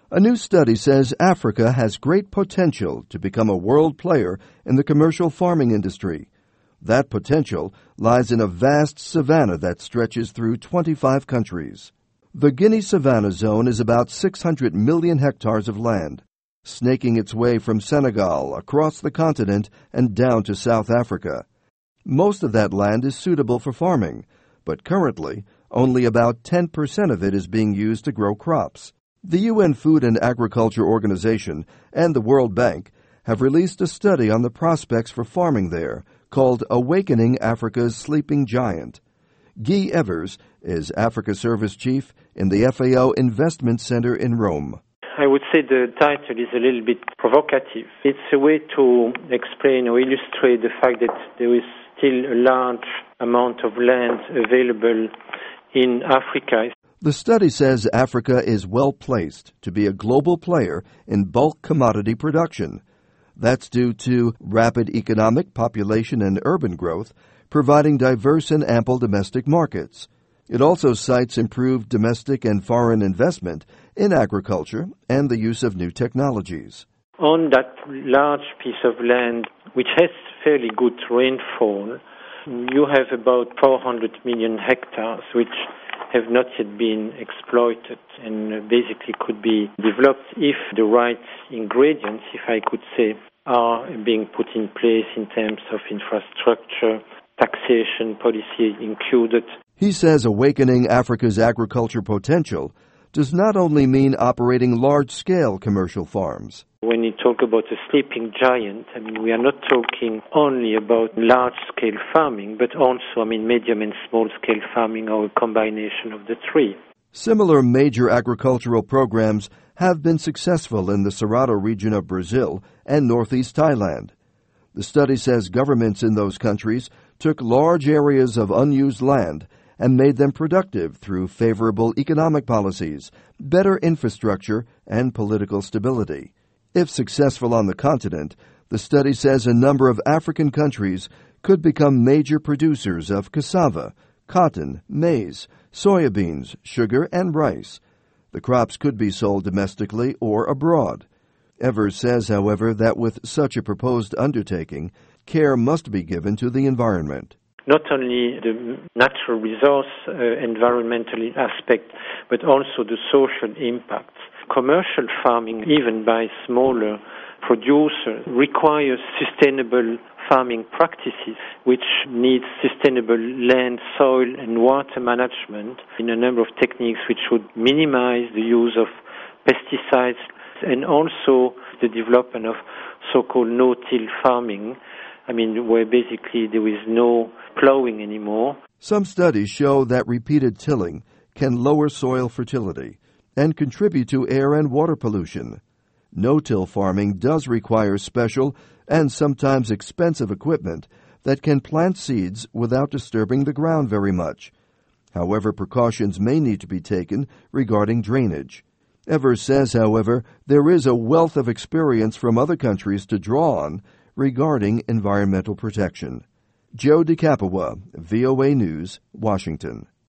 A new study says Africa has great potential to become a world player in the commercial farming industry. That potential lies in a vast savanna that stretches through 25 countries. The Guinea Savanna Zone is about 600 million hectares of land, snaking its way from Senegal across the continent and down to South Africa. Most of that land is suitable for farming, but currently only about 10% of it is being used to grow crops. The UN Food and Agriculture Organization and the World Bank have released a study on the prospects for farming there called Awakening Africa's Sleeping Giant. Guy Evers is Africa Service Chief in the FAO Investment Center in Rome. I would say the title is a little bit provocative. It's a way to explain or illustrate the fact that there is still a large amount of land available in Africa. The study says Africa is well placed to be a global player in bulk commodity production. That's due to rapid economic, population, and urban growth, providing diverse and ample domestic markets. It also cites improved domestic and foreign investment in agriculture and the use of new technologies. On that large piece of land, which has fairly good rainfall, you have about 400 million hectares, which have not yet been exploited and basically could be developed if the right ingredients, if I could say, are being put in place in terms of infrastructure, taxation policy included. He says awakening Africa's agriculture potential does not only mean operating large-scale commercial farms. When you talk about a sleeping giant, we are not talking only about large-scale farming, but also, medium and small-scale farming or a combination of the three. Similar major agricultural programs have been successful in the Cerrado region of Brazil and northeast Thailand. The study says governments in those countries took large areas of unused land and made them productive through favorable economic policies, better infrastructure, and political stability. If successful on the continent, the study says a number of African countries could become major producers of cassava, cotton, maize, soybeans, sugar, and rice. The crops could be sold domestically or abroad. Evers says, however, that with such a proposed undertaking, care must be given to the environment. Not only the natural resource environmental aspect, but also the social impacts. Commercial farming, even by smaller producers, requires sustainable farming practices, which need sustainable land, soil, and water management in a number of techniques which would minimize the use of pesticides, and also the development of so-called no-till farming, where basically there is no plowing anymore. Some studies show that repeated tilling can lower soil fertility and contribute to air and water pollution. No-till farming does require special and sometimes expensive equipment that can plant seeds without disturbing the ground very much. However, precautions may need to be taken regarding drainage. Evers says, however, there is a wealth of experience from other countries to draw on regarding environmental protection. Joe DeCapua, VOA News, Washington.